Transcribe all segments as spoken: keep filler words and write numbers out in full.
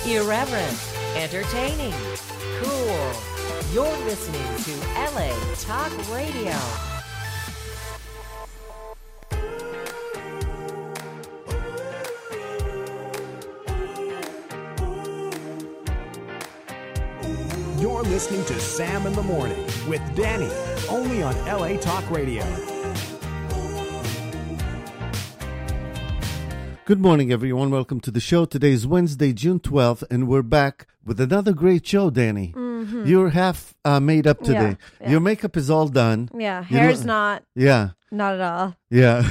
Irreverent, entertaining, cool. You're listening to L A Talk Radio. You're listening to Sam in the Morning with Danny, only on L A Talk Radio. Good morning, everyone. Welcome to the show. Today is Wednesday, June twelfth, and we're back with another great show, Danny. Mm-hmm. You're half uh, made up today. Yeah, yeah. Your makeup is all done. Yeah, You hair's know- not. Yeah, Not at all. yeah.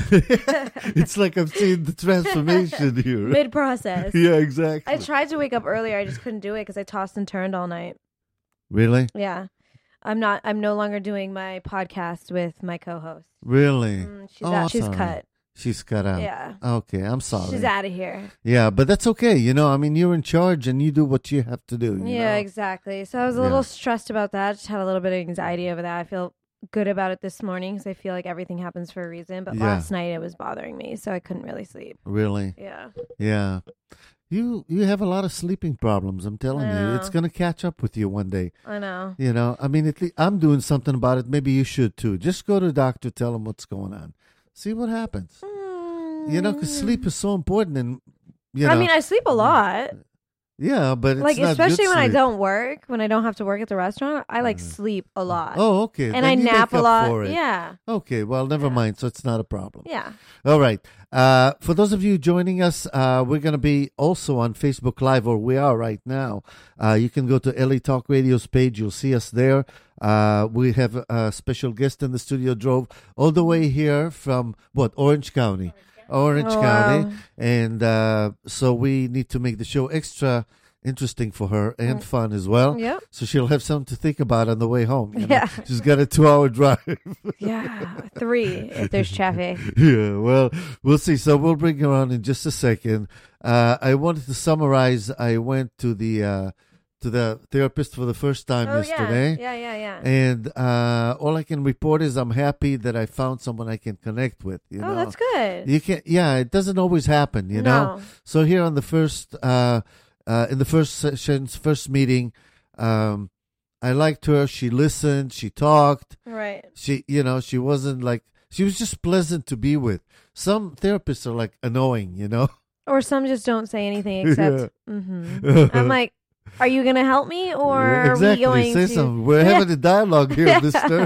It's like I'm seeing the transformation here. Mid-process. Yeah, exactly. I tried to wake up earlier. I just couldn't do it because I tossed and turned all night. Really? Yeah. I'm not. I'm no longer doing my podcast with my co-host. Really? Mm, she's Oh, out. She's sorry. cut. She's cut out. Yeah. Okay, I'm sorry. She's out of here. Yeah, but that's okay. You know, I mean, you're in charge and you do what you have to do. you Yeah, know? exactly. So I was a Yeah. little stressed about that. Just had a little bit of anxiety over that. I feel good about it this morning because I feel like everything happens for a reason. But Yeah. last night it was bothering me, so I couldn't really sleep. Really? Yeah. Yeah. You you have a lot of sleeping problems, I'm telling I you. It's know. going to catch up with you one day. I know. You know, I mean, at least I'm doing something about it. Maybe you should too. Just go to the doctor, tell him what's going on. See what happens. You know, because sleep is so important. And, you know, I mean, I sleep a lot. yeah, but it's Like, not especially good when I sleep. don't work, when I don't have to work at the restaurant, I like sleep a lot. Oh, okay. and Then I you nap make a up lot. for it. Yeah. Okay, well, never Yeah. mind. So it's not a problem. Yeah. All right. Uh, for those of you joining us, uh, we're going to be also on Facebook Live, or we are right now. Uh, you can go to L A Talk Radio's page. You'll see us there. Uh, we have a special guest in the studio, drove all the way here from, what, Orange County? Orange Oh, County. wow. And uh, so we need to make the show extra interesting for her and fun as well. Yep. So she'll have something to think about on the way home. You know? Yeah. She's got a two-hour drive. Yeah. Three if there's traffic. Yeah, well, we'll see. So we'll bring her on in just a second. Uh, I wanted to summarize. I went to the uh, to the therapist for the first time Oh, yesterday. yeah. Yeah, yeah, yeah. And uh, all I can report is I'm happy that I found someone I can connect with. You oh, know? that's good. You can, yeah. It doesn't always happen, you know. No. So here on the first, uh, uh, in the first sessions, first meeting, um, I liked her. She listened. She talked. Right. She, you know, she wasn't like she was just pleasant to be with. Some therapists are like annoying, you know. Or some just don't say anything except, mm-hmm. I'm like, are you going to help me or Yeah, exactly. are we going Say to... something. We're having a dialogue here, Mister.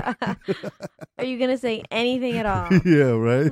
Are you going to say anything at all? Yeah, right.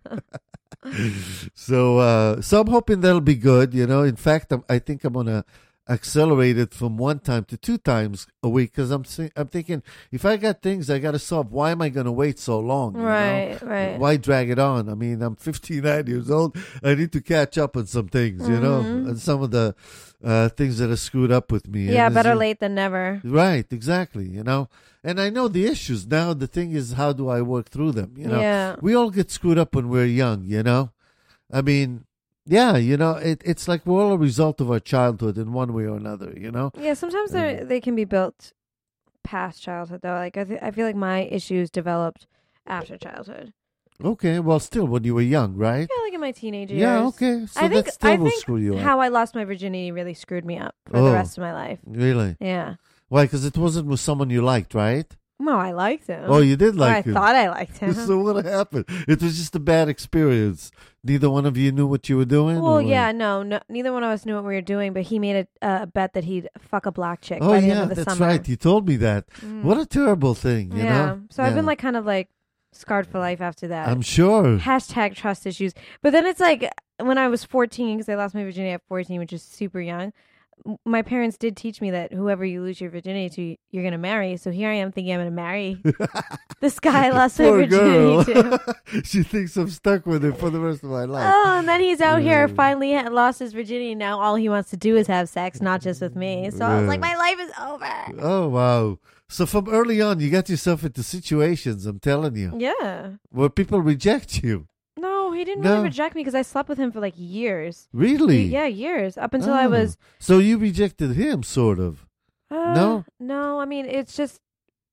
so, uh, so I'm hoping that'll be good. You know, in fact, I'm, I think I'm gonna accelerate it from one time to two times a week because I'm thi- I'm thinking if I got things I got to solve, why am I going to wait so long? you know? Right, right. Why drag it on? I mean, I'm fifty-nine years old. I need to catch up on some things, you know, Mhm. and some of the uh, things that are screwed up with me. Yeah, And better it's- late than never. Right, exactly. You know, and I know the issues now. The thing is, how do I work through them? You know, Yeah. we all get screwed up when we're young. You know, I mean, yeah, you know, it, it's like we're all a result of our childhood in one way or another. You know, Yeah, sometimes they they can be built past childhood though. Like I th- I feel like my issues developed after childhood. okay, well, still when you were young, right? Yeah, like in my teenage years. Yeah, okay, so I think that still I will think screw you up. how I lost my virginity really screwed me up for Oh. the rest of my life. Really? Yeah. Why? Because it wasn't with someone you liked, right? No, I liked him. Oh, you did Or I like him. thought I liked him. So what happened? It was just a bad experience. Neither one of you knew what you were doing. Well, or- yeah, no, no, neither one of us knew what we were doing, but he made a, a bet that he'd fuck a black chick Oh by the yeah, end of the that's summer. right. You told me that. Mm. What a terrible thing, you yeah. know. So I've Yeah. been like kind of like scarred for life after that. I'm sure. Hashtag trust issues. But then it's like when I was fourteen, because I lost my virginity at fourteen, which is super young. m- My parents did teach me that whoever you lose your virginity to, you're going to marry. So here I am thinking I'm going to marry this guy I lost my Poor girl. virginity to. She thinks I'm stuck with him for the rest of my life. Oh, and then he's out here Yeah. finally ha- lost his virginity. Now all he wants to do is have sex, not just with me. So I was like, Yeah. my life is over. Oh wow! So from early on, you got yourself into situations. I'm telling you, Yeah. where people reject you. No, he didn't No. really reject me because I slept with him for like years. Really? Yeah, years. Up until I Oh. was. So you rejected him, sort of. Uh, No? No, I mean, it's just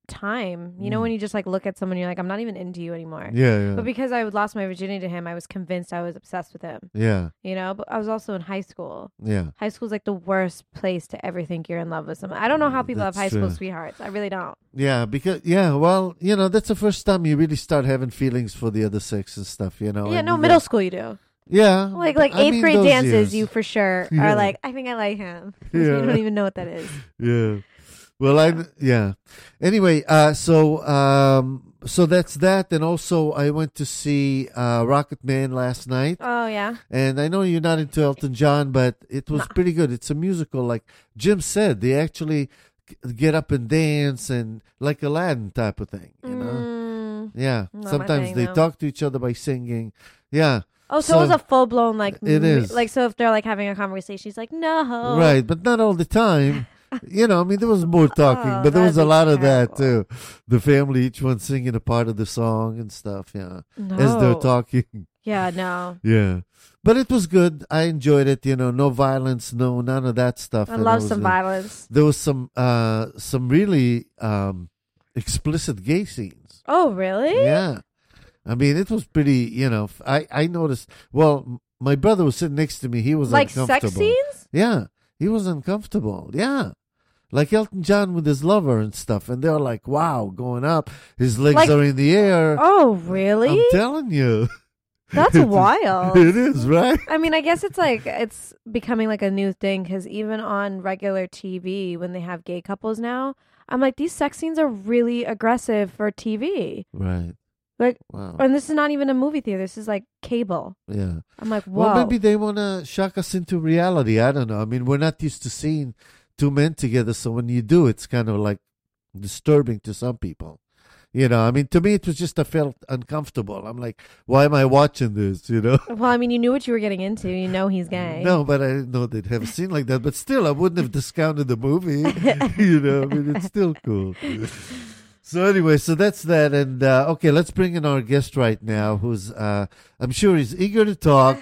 time. You know, Mm. when you just like look at someone, you're like, I'm not even into you anymore. Yeah, yeah. But because I lost my virginity to him, I was convinced I was obsessed with him. yeah, You know, but I was also in high school. yeah. High school's like the worst place to ever think you're in love with someone. I don't know how people That's have high school true. sweethearts. I really don't. Yeah, because yeah, well, you know, that's the first time you really start having feelings for the other sex and stuff. You know. yeah, and no, you middle get- school you do. Yeah, Like but like I eighth mean grade those dances, years. you for sure Yeah. are like, I think I like him. Yeah. You don't even know what that is. Yeah. Well, I yeah. Anyway, uh, so um, so that's that, and also I went to see uh, Rocket Man last night, Oh yeah. and I know you're not into Elton John, but it was Nah. pretty good. It's a musical, like Jim said. They actually g- get up and dance, and like Aladdin type of thing. You know. Mm. Yeah. Not my Sometimes thing, they though. talk to each other by singing. Yeah. Oh, so, So- it was a full blown like It m- is. like so if they're like having a conversation, he's like, no, Right, but not all the time. You know, I mean, there was more talking, Oh, but there was a that'd be lot of that terrible. too. The family, each one singing a part of the song and stuff. Yeah, no. as they're talking. Yeah, no. Yeah, but it was good. I enjoyed it. You know, no violence, no none of that stuff. I And love it was, some uh, violence. There was some uh some really um explicit gay scenes. Oh, really? Yeah, I mean, it was pretty. You know, f- I I noticed. Well, m- my brother was sitting next to me. He was Like uncomfortable. sex scenes? Yeah, he was uncomfortable. Yeah. Like Elton John with his lover and stuff. And they're like, wow, going up. His legs Like- are in the air. Oh, really? I'm telling you. That's It's- wild. It is, right? I mean, I guess it's like it's becoming like a new thing because even on regular T V, when they have gay couples now, I'm like, these sex scenes are really aggressive for T V. Right. Like, Wow. and this is not even a movie theater. This is like cable. Yeah. I'm like, whoa. Well, maybe they want to shock us into reality. I don't know. I mean, we're not used to seeing two men together. So when you do, it's kind of like disturbing to some people. You know, I mean, to me, it was just, I felt uncomfortable. I'm like, why am I watching this? You know? Well, I mean, you knew what you were getting into. You know he's gay. No, but I didn't know they'd have a scene like that. But still, I wouldn't have discounted the movie. You know, I mean, it's still cool. So anyway, so that's that. And uh, okay, let's bring in our guest right now, who's uh, I'm sure he's eager to talk.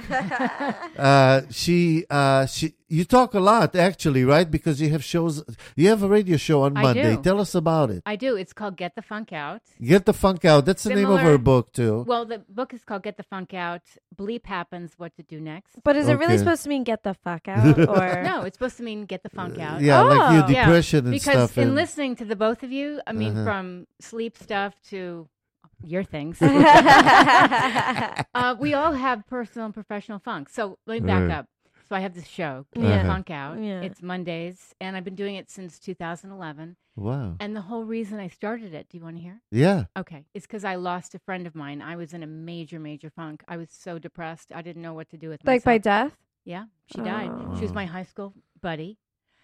uh, she, uh, she, you talk a lot actually, right? Because you have shows. You have a radio show on I Monday. do. Tell us about it. I do. It's called Get the Funk Out. Get the Funk Out. That's the name of Similar- her book too. Well, the book is called Get the Funk Out. Bleep happens. What to do next? But is it really Okay. supposed to mean get the fuck out? Or No, it's supposed to mean get the funk out. Yeah, like your Oh. Yeah, depression and because stuff. in and- listening to the both of you, I mean, Uh-huh. from sleep stuff to your things, uh, we all have personal and professional funk. So let me back Right. up. So I have this show, Get Yeah. the Funk Out. Yeah. It's Mondays, and I've been doing it since two thousand eleven. wow. And the whole reason I started it, do you want to hear? Yeah. Okay. It's because I lost a friend of mine. I was in a major, major funk. I was so depressed. I didn't know what to do with like by myself. death? Yeah, she died. She was Oh. my high school buddy.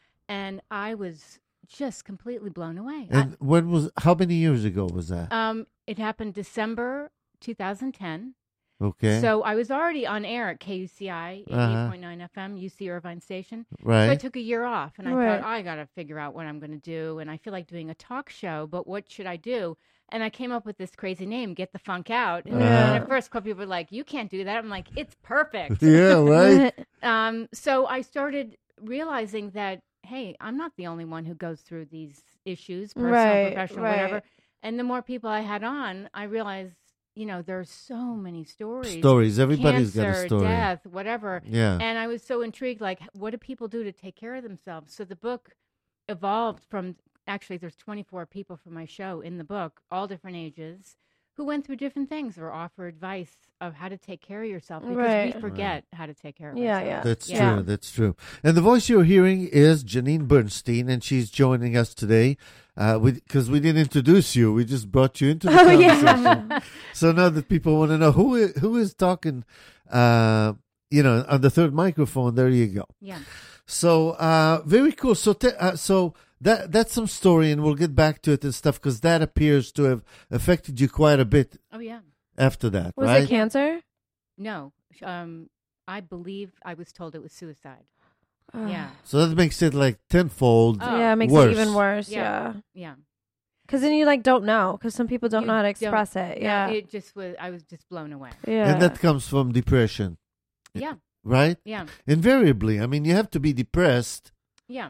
And I was just completely blown away. And when was? How many years ago was that? I, um, it happened December two thousand ten. Okay. So I was already on air at K U C I, eighty-eight Uh-huh. point nine F M, U C Irvine Station. right. So I took a year off, and I Right. thought, I got to figure out what I'm going to do. And I feel like doing a talk show, but what should I do? And I came up with this crazy name, Get the Funk Out. And, Uh-huh. and at first, a couple people were like, you can't do that. I'm like, it's perfect. yeah. Right. um, so I started realizing that, hey, I'm not the only one who goes through these issues, personal, Right, professional, right. whatever. And the more people I had on, I realized, you know, there's so many stories. Stories. Everybody's Cancer, got a story. death, whatever. Yeah. And I was so intrigued, like, what do people do to take care of themselves? So the book evolved from, actually, there's twenty-four people from my show in the book, all different ages, who went through different things or offer advice of how to take care of yourself because Right. we forget how to take care of Yeah, ourselves. yeah. That's Yeah. true. That's true. And the voice you're hearing is Janine Bernstein, and she's joining us today. Uh, because we, didn't introduce you, we just brought you into the Oh, conversation. yeah. So now that people want to know who is, who is talking, uh, you know, on the third microphone, there you go. Yeah. So uh, very cool. So te- uh, so that that's some story, and we'll get back to it and stuff because that appears to have affected you quite a bit Oh, yeah. after that, Was right? it cancer? No. Um, I believe I was told it was suicide. Oh. Yeah. So that makes it like tenfold. Oh. Yeah, it makes Worse. it even worse. Yeah. Yeah. Yeah. Because then you like don't know. Because some people don't You know how to don't- express it. Yeah. It just was, I was just blown away. Yeah. And that comes from depression, Yeah. right? Yeah. Invariably. I mean, you have to be depressed Yeah.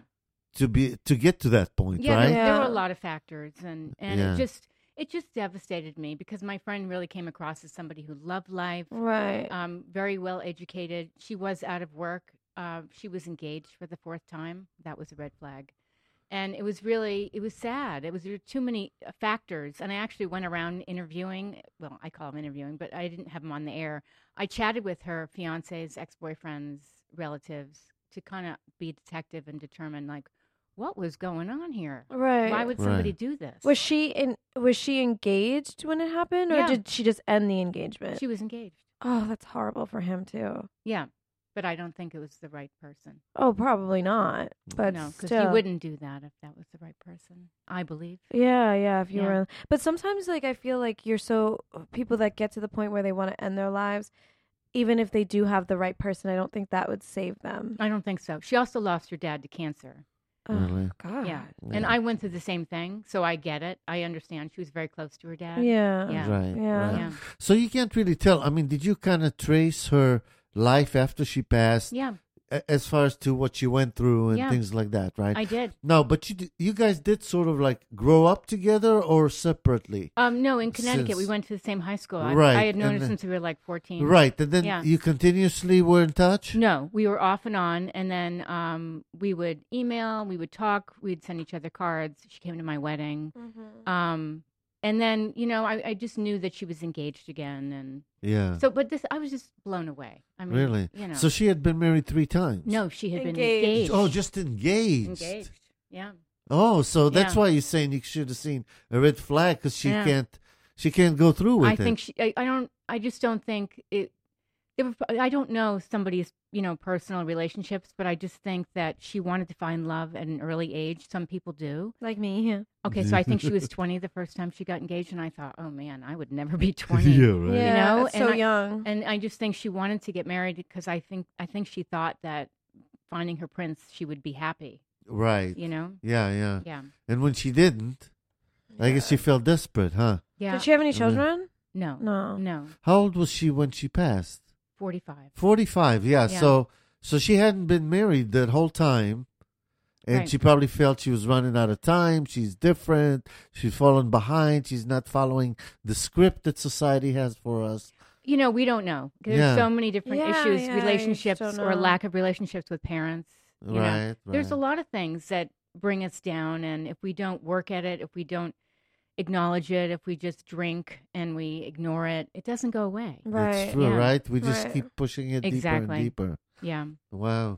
to be to get to that point, Yeah, right? there, there were Yeah. a lot of factors, and and Yeah. it just it just devastated me because my friend really came across as somebody who loved life, Right. um, very well educated. She was out of work. Uh, she was engaged for the fourth time. That was a red flag. And it was really, it was sad. It was there were too many uh, factors. And I actually went around interviewing. Well, I call them interviewing, but I didn't have them on the air. I chatted with her fiance's ex-boyfriend's relatives to kind of be a detective and determine, like, what was going on here? Right. Why would somebody Right. do this? Was she in? Was she engaged when it happened, or Yeah. did she just end the engagement? She was engaged. Oh, that's horrible for him too. Yeah. But I don't think it was the right person. Oh, probably not. But no, because still. he wouldn't do that if that was the right person, I believe. Yeah, yeah. If you Yeah. were, but sometimes, like, I feel like you're so people that get to the point where they want to end their lives, even if they do have the right person. I don't think that would save them. I don't think so. She also lost her dad to cancer. Oh, Really? God. Yeah. And I went through the same thing, so I get it. I understand. She was very close to her dad. Yeah. Yeah. Right. Yeah. right. Yeah. So you can't really tell. I mean, did you kind of trace her life after she passed, Yeah, a- as far as to what she went through and Yeah. things like that, right? I did. No, but you d- you guys did sort of like grow up together or separately, Um, no, in Connecticut, we Since- went to the same high school. I, Right, I had known and her then- since we were like fourteen. right? And then Yeah. you continuously were in touch. No, we were off and on, and then um, we would email, we would talk, we'd send each other cards. She came to my wedding. Mm-hmm. Um, and then, you know, I, I just knew that she was engaged again. And Yeah, so, but this, I was just blown away. I mean, really. you know. So she had been married three times. no, she had Engaged. been engaged. Oh, just engaged. engaged. Yeah. Oh, so that's Yeah. why you're saying you should have seen a red flag because she Yeah. can't, she can't go through with I it. think she, I, I don't, I just don't think it, there were, I don't know somebody's, you know, personal relationships, but I just think that she wanted to find love at an early age. Some people do. Like me. Yeah. Okay, so I think she was twenty the first time she got engaged, and I thought, oh man, I would never be twenty. yeah, right. Yeah. know, that's and so I- young. And I just think she wanted to get married because I think I think she thought that finding her prince, she would be happy. Right. You know? Yeah, yeah. Yeah. And when she didn't, I guess she felt desperate, huh? Yeah. Did she have any children? no. No. No. How old was she when she passed? Forty-five. forty-five, yeah. Yeah. So so she hadn't been married that whole time. And Right. she probably felt she was running out of time. She's different. She's fallen behind. She's not following the script that society has for us. You know, we don't know. There's Yeah. so many different Yeah, issues, yeah, I relationships just don't or know. lack of relationships with parents. You know, Right, There's a right. lot of things that bring us down, and if we don't work at it, if we don't acknowledge it, if we just drink and we ignore it, it doesn't go away. Right. That's true, yeah. right? We just Right. keep pushing it deeper Exactly. and deeper. Yeah. Wow.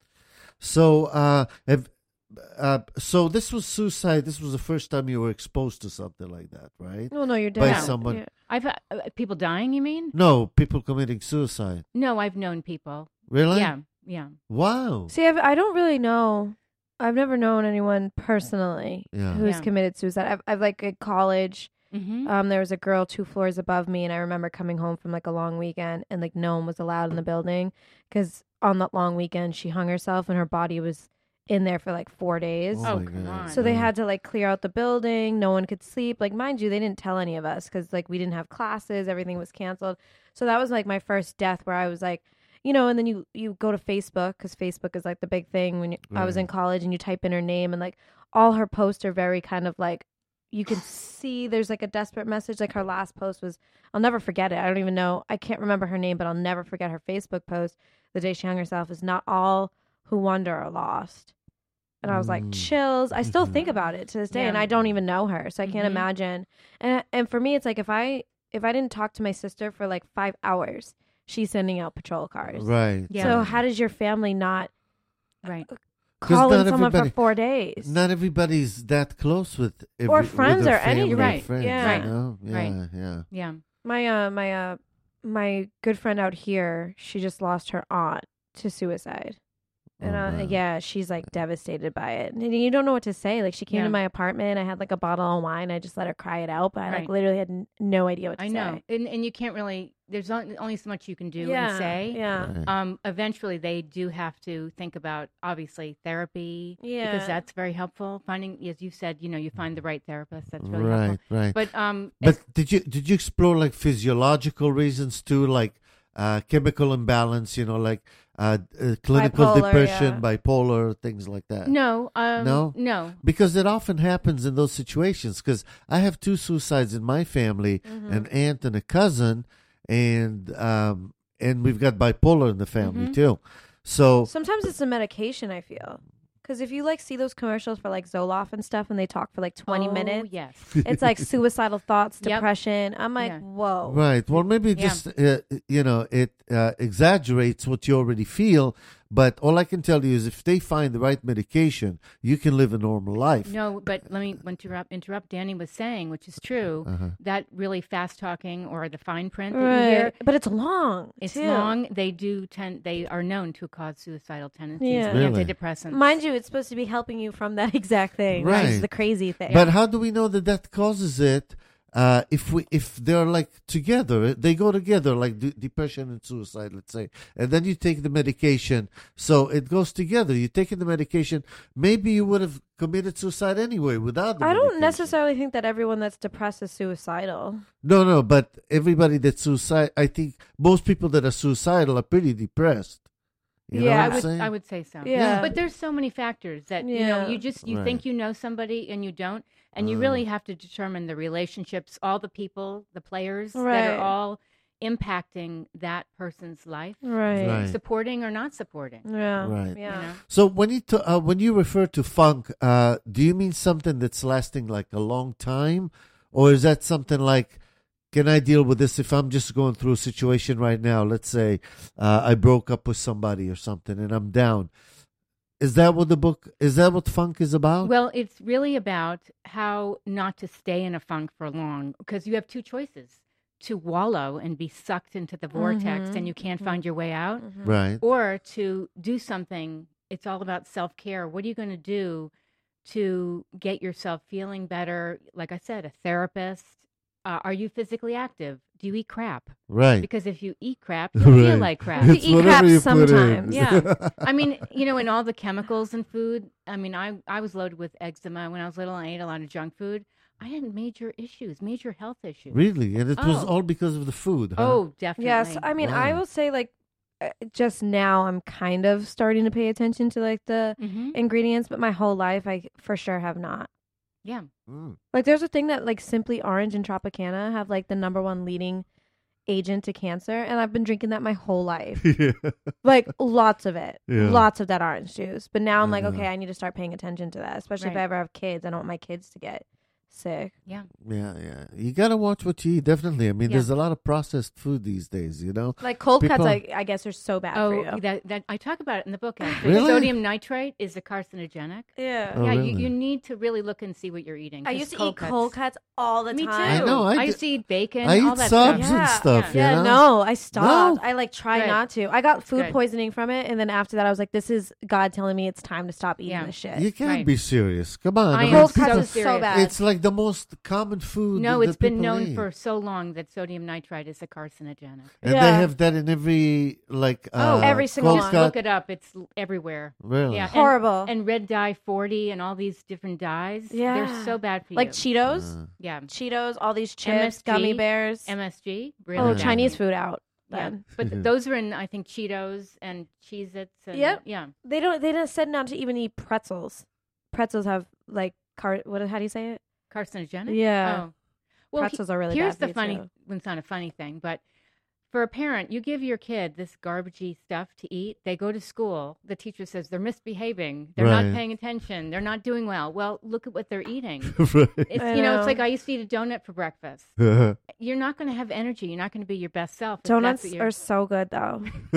So, uh, have, uh, so this was suicide. This was the first time you were exposed to something like that, right? Well, no, you're By dead. someone. Yeah. I've uh, uh, people dying. You mean? No, people committing suicide. No, I've known people. Really? Yeah. Yeah. Wow. See, I've, I don't really know. I've never known anyone personally Yeah. who's Yeah. committed suicide. I've, I've like at college. Mm-hmm. Um, there was a girl two floors above me, and I remember coming home from like a long weekend, and like no one was allowed in the building because on that long weekend she hung herself, and her body was in there for like four days. Oh Oh, my come God. on. So they Yeah. had to like clear out the building. No one could sleep. Like, mind you, they didn't tell any of us because like we didn't have classes. Everything was canceled. So that was like my first death where I was like, you know, and then you, you go to Facebook because Facebook is like the big thing when you, I was Right. in college, and you type in her name, and like all her posts are very kind of like, you can see there's like a desperate message. Like her last post was, I'll never forget it. I don't even know. I can't remember her name, but I'll never forget her Facebook post the day she hung herself is not all who wander are lost. And I was like, Mm. chills. I still Mhm. think about it to this day, Yeah. and I don't even know her, so I can't Mhm. imagine. And and for me, it's like if I if I didn't talk to my sister for like five hours, she's sending out patrol cars. Right. Yeah. So how does your family not Right. call not in someone for everybody- four days? Not everybody's that close with every, Or with friends their or family anything. Right. Friends, Yeah. you Right. know? Yeah, Right. yeah. Yeah. My uh my uh my good friend out here, she just lost her aunt to suicide. And Oh, uh, wow. yeah, she's like devastated by it. And you don't know what to say. Like she came Yeah. to my apartment, I had like a bottle of wine, I just let her cry it out, but I like Right. literally had n- no idea what to I say. know. And and you can't really. There's on- only so much you can do yeah, and say. Yeah. Right. Um, eventually, they do have to think about obviously therapy Yeah. because that's very helpful. Finding, as you said, you know, you find the right therapist. That's really right, helpful. right. But um, But as- did you did you explore like physiological reasons too, like uh, chemical imbalance? You know, like uh, uh, clinical Bipolar, depression, yeah. bipolar, things like that? No, um, No? no. Because it often happens in those situations. Because I have two suicides in my family, Mm-hmm. an aunt and a cousin, and um, and we've got bipolar in the family Mhm. too. So Sometimes it's a medication, I feel. Because if you like see those commercials for like Zoloft and stuff and they talk for like twenty Oh, minutes, Yes. it's like suicidal thoughts, Yep. depression. I'm like, Yeah. whoa. right, well, maybe it Yeah. just uh, you know it uh, exaggerates what you already feel. But all I can tell you is, if they find the right medication, you can live a normal life. No, but let me interrupt. Interrupt. Danny was saying, which is true, Uh-huh. that really fast talking or the fine print that you hear, Right. But it's long. it's too. long. They do tend. They are known to cause suicidal tendencies. Yeah. Really? Antidepressants. Mind you, it's supposed to be helping you from that exact thing. Right. Which is the crazy thing. But how do we know that that causes it? Uh, if we if they're like together, they go together, like d- depression and suicide, let's say, and then you take the medication, so it goes together. You taking the medication, maybe you would have committed suicide anyway without the I don't medication. necessarily think that everyone that's depressed is suicidal. No, no, but everybody that's suicide, I think most people that are suicidal are pretty depressed. You know Yeah, what I I'm would. saying? I would say so. Yeah. But there's so many factors that you know. Yeah. You just you Right. think you know somebody and you don't, and you Uh. really have to determine the relationships, all the people, the players that Right. are all impacting that person's life, Right. Right. supporting or not supporting. Yeah. Right. Yeah. You know? So when you t- uh, when you refer to funk, uh, do you mean something that's lasting like a long time, or is that something like, can I deal with this if I'm just going through a situation right now? Let's say uh, I broke up with somebody or something, and I'm down. Is that what the book? Is that what funk is about? Well, it's really about how not to stay in a funk for long, because you have two choices: to wallow and be sucked into the vortex Mhm. and you can't find your way out, Mhm. right. or to do something. It's all about self-care. What are you going to do to get yourself feeling better? Like I said, a therapist. Uh, are you physically active? Do you eat crap? Right. Because if you eat crap, you feel Right. like crap. You It's eat whatever crap you put in. sometimes. Yeah. I mean, you know, and all the chemicals in food. I mean, I, I was loaded with eczema when I was little. I ate a lot of junk food. I had major issues, major health issues. Really, and it was Oh. all because of the food. Huh? Oh, definitely. Yes, I mean, I Wow. will say like uh, just now I'm kind of starting to pay attention to like the hmm ingredients, but my whole life I for sure have not. Yeah. Mm. Like there's a thing that like Simply Orange and Tropicana have like the number one leading agent to cancer, and I've been drinking that my whole life. yeah. Like lots of it. Yeah. Lots of that orange juice. But now I'm like, Uh-huh. okay, I need to start paying attention to that, especially if Right. I ever have kids. I don't want my kids to get sick. Yeah. Yeah, yeah. You gotta watch what you eat. Definitely. I mean, Yeah. there's a lot of processed food these days. You know. Like cold People- cuts, I, I guess, are so bad for Oh, you. that, that I talk about it in the book. Actually, Really? sodium nitrate is a carcinogenic. Yeah. Oh, yeah, really? you, you need to really look and see what you're eating. I 'cause used to cold eat cold cuts all the Me too. time. I know, I used d- to eat bacon. I all eat that subs stuff. and Yeah. stuff. Yeah, you know? no, I stopped. No. I like try Good. not to. I got food Good. poisoning from it, and then after that, I was like, "This is God telling me it's time to stop eating Yeah. this shit." You can't Right. be serious. Come on. I I am mean, Cold so cuts people- is so serious. bad. It's like the most common food. No, that it's been people known eat. for so long that sodium nitrite is a carcinogenic. And they Yeah. have that in every like. Uh, Oh, every single cold one. cut. Look it up. It's l- everywhere. Really? Yeah, and- Horrible. And, red dye forty and all these different dyes. Yeah. They're so bad for like you. Cheetos, Uh, yeah. Cheetos, all these chips, M S G, gummy bears. M S G. Really oh, bad. Chinese food out. Yeah. Then But th- those are in, I think, Cheetos and Cheez-Its. And, Yep. Yeah. they don't. They didn't said not to even eat pretzels. Pretzels have like car. What? How do you say it? Carcinogenic? Yeah. Oh. Well, he- Pretzels are really here's bad for the you, funny, too. well, it's not a funny thing, but for a parent, you give your kid this garbagey stuff to eat. They go to school. The teacher says they're misbehaving. They're Right. not paying attention. They're not doing well. Well, look at what they're eating. right. It's I you know, know. it's like I used to eat a donut for breakfast. You're not going to have energy. You're not going to be your best self. if that's Donuts what you're- are so good though.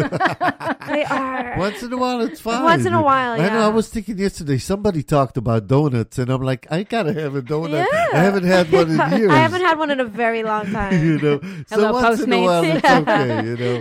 They are. Once in a while, it's fine. Once in a while, I know. yeah. I was thinking yesterday. Somebody talked about donuts, and I'm like, I gotta have a donut. Yeah. I haven't had one in years. I haven't had one in a very long time. you know. So Hello, once in a Postmates. while, it's okay. You know.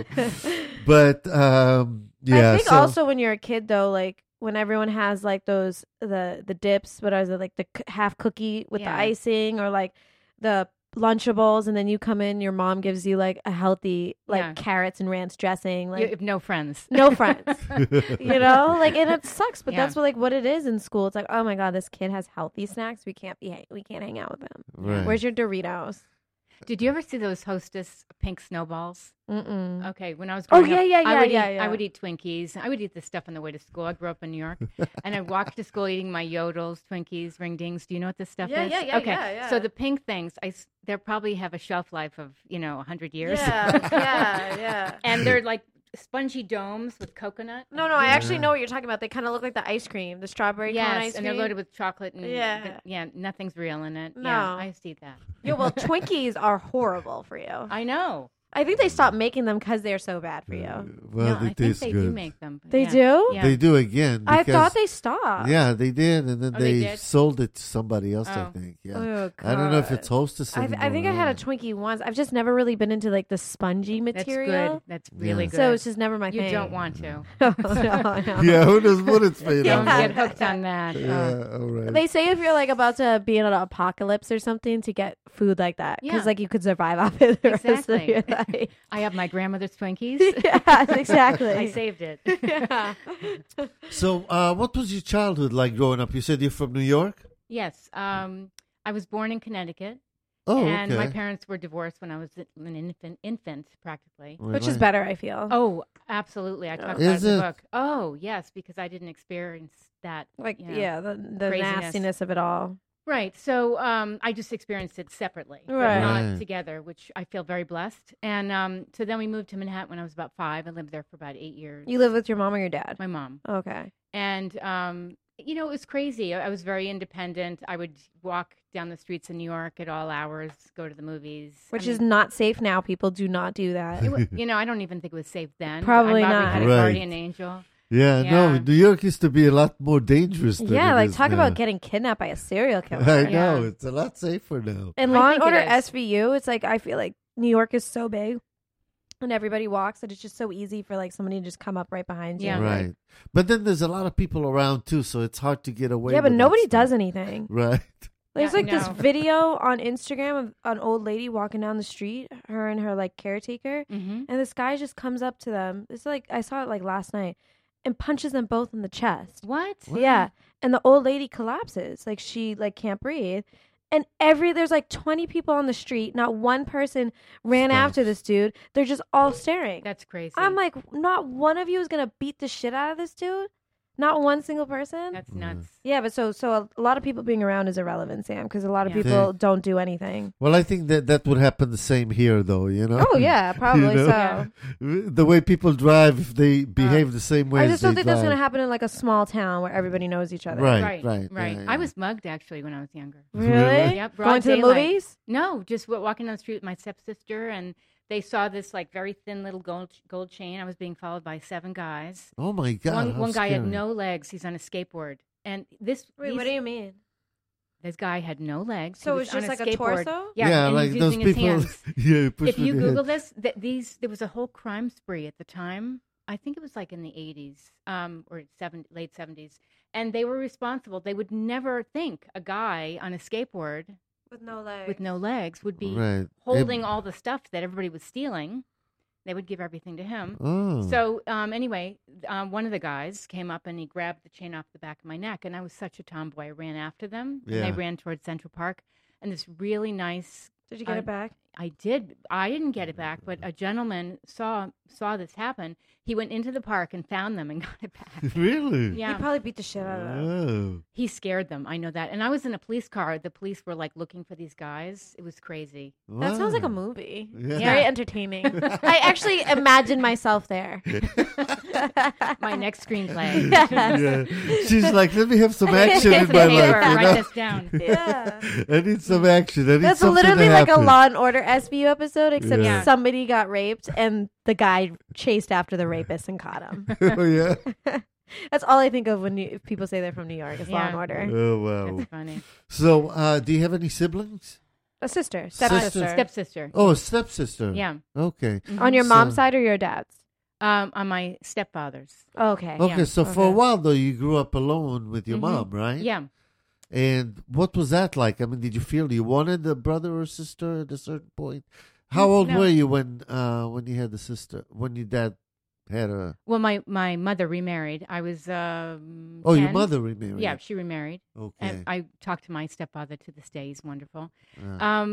But um, yeah. I think so, also when you're a kid though, like when everyone has like those the the dips, what is it like the c- half cookie with Yeah. the icing or like the Lunchables, and then you come in, your mom gives you like a healthy like Yeah. carrots and ranch dressing, You like have no friends. no friends, you know, like and it sucks, but Yeah. that's what like what it is in school. It's like, oh my god, this kid has healthy snacks. We can't be we can't hang out with them. Right. Where's your Doritos? Did you ever see those Hostess pink snowballs? Mm-mm. Okay, when I was Oh, growing yeah, up, yeah, I yeah, would yeah, eat, yeah. I would eat Twinkies. I would eat this stuff on the way to school. I grew up in New York, and I'd walk to school eating my Yodels, Twinkies, Ring Dings. Do you know what this stuff Yeah, is? yeah, yeah, okay, yeah, yeah. so the pink things, I s- they probably have a shelf life of you know a hundred years. Yeah, yeah, yeah. and they're like spongy domes with coconut. No, no, I actually know what you're talking about. They kind of look like the ice cream, the strawberry cone Yes, ice cream. and they're loaded with chocolate and Yeah. but, yeah, nothing's real in it. No. Yeah, I see that. Yeah, well, Twinkies are horrible for you. I know. I think they stopped making them because they're so bad for you. Well, no, they I think taste they good. do make them. They yeah. do? Yeah. They do again. I because- thought they stopped. Yeah, they did, and then Oh, they they, did? sold it to somebody else. I Oh. think. Yeah. Oh, I don't know if God. it's Hostess I, anymore. th- I think I had a Twinkie once. I've just never really been into like the spongy That's material. good. That's really Yeah. good. So it's just never my you thing. don't want to. no, no, no. Yeah, who knows what it's made Don't of? get hooked on that. Yeah, Oh. all right. They say if you're like about to be in an apocalypse or something to get food like that because Yeah. like you could survive off it the rest of Exactly. your life. I have my grandmother's Twinkies. yeah, exactly. I saved it. yeah. So, uh, what was your childhood like growing up? You said you're from New York. Yes. Um, I was born in Connecticut, Oh, and okay. my parents were divorced when I was an infant, infant practically. Right, Which is right. better, I feel. Oh, absolutely. I talk about Is it in it? the book. Oh, yes, because I didn't experience that. like you know. yeah, the the craziness. nastiness of it all. Right. So um, I just experienced it separately, but Right. not Right. together, which I feel very blessed. And um, so then we moved to Manhattan when I was about five. I lived there for about eight years. You live with your mom or your dad? My mom. Okay. And, um, you know, it was crazy. I I was very independent. I would walk down the streets of New York at all hours, go to the movies. I Which mean, is not safe now. People do not do that. it wa- you know, I don't even think it was safe then. Probably I not. had a Right. guardian angel. Yeah, no, Yeah. New York used to be a lot more dangerous. Than yeah, it like is talk now. about getting kidnapped by a serial killer. I Yeah. know it's a lot safer now. In I Law and think it Order is. S V U, it's like I feel like New York is so big and everybody walks that it's just so easy for like somebody to just come up right behind you. Yeah. Right, but then there's a lot of people around too, so it's hard to get away. Yeah, but with that nobody stuff. does anything. Right. There's Yeah, I like this know. video on Instagram of an old lady walking down the street, her and her like caretaker, Mm-hmm. and this guy just comes up to them. It's like I saw it like last night and punches them both in the chest. What? Yeah. And the old lady collapses. Like she like can't breathe. And every there's like twenty people on the street. Not one person ran Stops. after this dude. They're just all staring. That's crazy. I'm like, not one of you is gonna beat the shit out of this dude. Not one single person. That's nuts. Yeah, but so so a, a lot of people being around is irrelevant, Sam, because a lot of Yeah. people don't do anything. Well, I think that that would happen the same here, though. You know. Oh yeah, probably know? so. The way people drive, if they behave the same way I as just don't they think that's drive. gonna happen in like a small town where everybody knows each other. Right, Right. right, Right. yeah, I yeah. was mugged actually when I was younger. Really? Yep, broad Going to the daylight. movies? No, just wa- walking down the street with my stepsister, and they saw this like very thin little gold gold chain. I was being followed by seven guys. Oh my God! one how one guy had scary. no legs. He's on a skateboard, and this Wait, these- what do you mean? this guy had no legs. So He it's was just on like a skateboard. torso? Yeah, Yeah, and like he's those using his people. hands. yeah, push If with you your head. Google this, th- these there was a whole crime spree at the time. I think it was like in the eighties um, or seven, late seventies, and they were responsible. They would never think a guy on a skateboard With no legs. with no legs would be Right. holding It- all the stuff that everybody was stealing. They would give everything to him. Oh. So um, anyway, um, one of the guys came up and he grabbed the chain off the back of my neck, and I was such a tomboy. I ran after them, and Yeah. they ran towards Central Park. And this really nice, Did you get I- it back? I did. I didn't get it back, but a gentleman saw saw this happen. He went into the park and found them and got it back. really? Yeah. He probably beat the shit out of them. Oh. He scared them. I know that. And I was in a police car. The police were like looking for these guys. It was crazy. That sounds like a Wow. movie. Yeah. It's very entertaining. I actually imagined myself there. My next screenplay. Yeah. She's like, let me have some action in Some my paper, life. You write know? this down. Yeah. I need some action. I need That's something literally to like a happen. Law and Order S V U episode, except Yeah. somebody got raped and the guy chased after the rapist and caught him. Oh yeah. That's all I think of when you, if people say they're from New York. Is Law Yeah. and Order. Oh wow. That's funny. So, uh, do you have any siblings? A sister, Sister. stepsister. Stepsister. Oh, a stepsister. Yeah. Okay. On your mom's So- side or your dad's? Um, on my stepfather's. Okay. Okay, Yeah. so for a Okay. while though, you grew up alone with your Mhm. mom, right? Yeah. And what was that like? I mean, did you feel you wanted a brother or sister at a certain point? How old No. were you when uh when you had the sister? When your dad had a? Well, my, my mother remarried. I was um, Oh, your ten. mother remarried. Yeah, she remarried. Okay. And I talk to my stepfather to this day. He's wonderful. Uh, Um,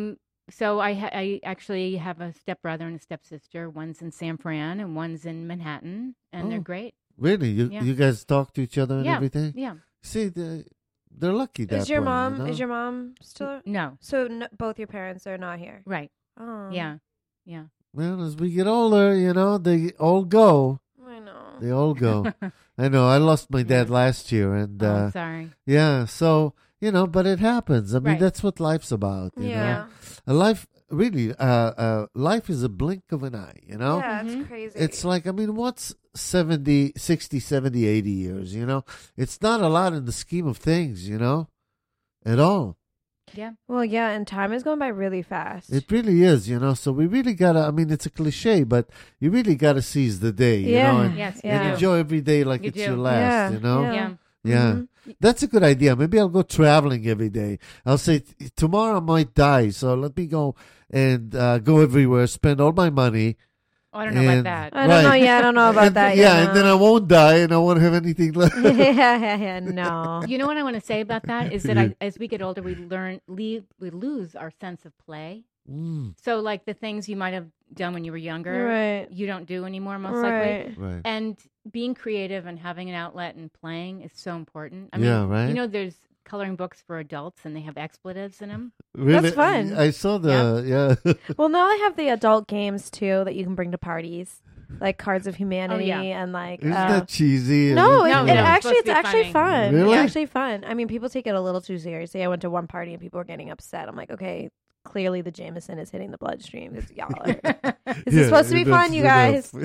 So I ha- I actually have a stepbrother and a stepsister. One's in San Fran and one's in Manhattan, and they're Oh. great. Really? You Yeah. you guys talk to each other and Yeah. everything? Yeah. See, the, they're lucky that Is your way, mom? You know? Is your mom still? No. So n- both your parents are not here. Right. Oh, Yeah. Yeah. Well, as we get older, you know, they all go. I know. They all go. I know. I lost my dad last year, and Oh, uh, I'm sorry. yeah, so you know, but it happens. I mean, Right. that's what life's about. You Yeah. know? A life really, uh, uh, life is a blink of an eye. You know, Yeah, Mhm. it's crazy. it's like, I mean, what's seventy, sixty, seventy, eighty years? You know, it's not a lot in the scheme of things. You know, at all. Yeah. well, yeah, and time is going by really fast. It really is, you know. So we really gotta. I mean, it's a cliche, but you really gotta seize the day, you Yeah. know, and, Yes. Yeah. and enjoy every day like You it's do. your last, Yeah, you know. yeah. Yeah. Yeah, Mhm. that's a good idea. Maybe I'll go traveling every day. I'll say t- tomorrow I might die, so let me go and uh, go everywhere, spend all my money. Oh, I don't know about And- that. I don't know. Right. Yeah, I don't know about and, that. Yeah, yet, and then I no. won't die, and I won't have anything left. yeah, yeah, yeah, no. You know what I want to say about that is that Yeah. I, as we get older, we learn, leave, we lose our sense of play. Mm, So, like the things you might have done when you were younger, Right. you don't do anymore, most likely. Right. right. And being creative and having an outlet and playing is so important. I mean, Yeah, right. you know, there's coloring books for adults and they have expletives in them. Really, fun. I saw the yeah. Well, now they have the adult games too that you can bring to parties, like Cards of Humanity yeah. and like. Isn't uh, that cheesy? no, it, No, it no, it's actually supposed it's to be actually funny. fun. Really? It's actually fun. I mean, people take it a little too seriously. I went to one party and people were getting upset. I'm like, okay, clearly the Jameson is hitting the bloodstream. It's y'all. Are, this is supposed to be fun, you guys.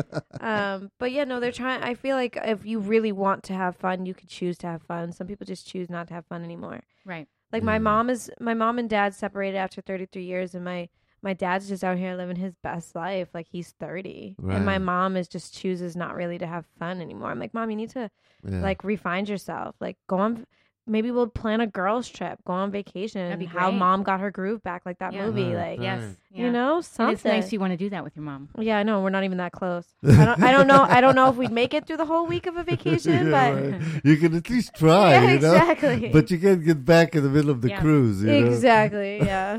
um, but yeah, no, they're trying. I feel like if you really want to have fun, you could choose to have fun. Some people just choose not to have fun anymore. Right. Like my mom is, my mom and dad separated after thirty-three years, and my my dad's just out here living his best life. Like he's thirty, and my Right. mom is just chooses not really to have fun anymore. I'm like, Mom, you need to Yeah. like refine yourself. Like go on. Maybe we'll plan a girls trip, go on vacation, That'd be how great. mom got her groove back, like that Yeah. movie. Right, Like, right. Yes. you yeah. know, something. And it's nice you want to do that with your mom. Yeah, I know. We're not even that close. I don't. I don't know. I don't know if we'd make it through the whole week of a vacation, Yeah, but right. You can at least try, yeah, you know. exactly. But you can't get back in the middle of the Yeah. cruise, you know. exactly. Yeah.